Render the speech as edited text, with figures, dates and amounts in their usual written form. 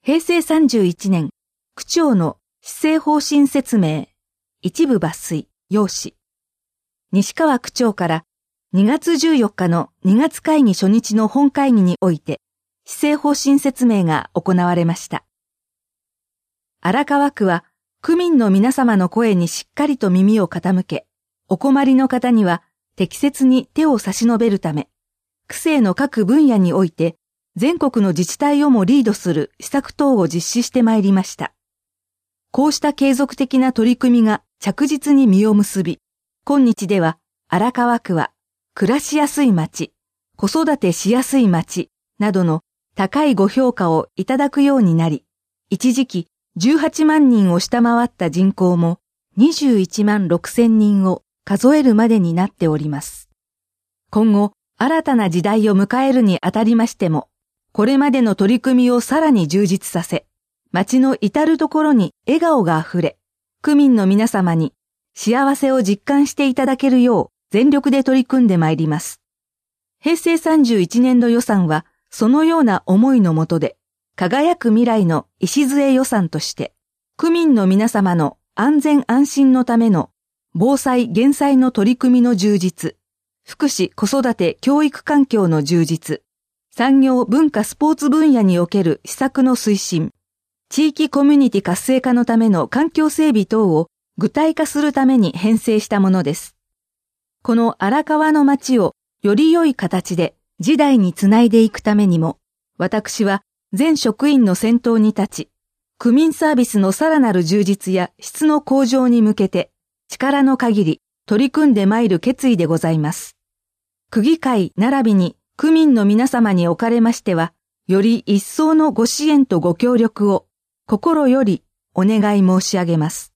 平成31年、区長の施政方針説明、一部抜粋、要旨。西川区長から2月14日の2月会議初日の本会議において、施政方針説明が行われました。荒川区は、区民の皆様の声にしっかりと耳を傾け、お困りの方には適切に手を差し伸べるため、区政の各分野において、全国の自治体をもリードする施策等を実施してまいりました。こうした継続的な取り組みが着実に実を結び、今日では荒川区は暮らしやすい町、子育てしやすい町などの高いご評価をいただくようになり、一時期18万人を下回った人口も21万6千人を数えるまでになっております。今後、新たな時代を迎えるにあたりましても、これまでの取り組みをさらに充実させ、町の至るところに笑顔があふれ、区民の皆様に幸せを実感していただけるよう全力で取り組んでまいります。平成31年度予算はそのような思いのもとで、輝く未来の礎予算として、区民の皆様の安全安心のための防災減災の取り組みの充実、福祉子育て教育環境の充実、産業文化スポーツ分野における施策の推進、地域コミュニティ活性化のための環境整備等を具体化するために編成したものです。この荒川の町をより良い形で時代につないでいくためにも、私は全職員の先頭に立ち、区民サービスのさらなる充実や質の向上に向けて力の限り取り組んでまいる決意でございます。区議会並びに区民の皆様におかれましては、より一層のご支援とご協力を心よりお願い申し上げます。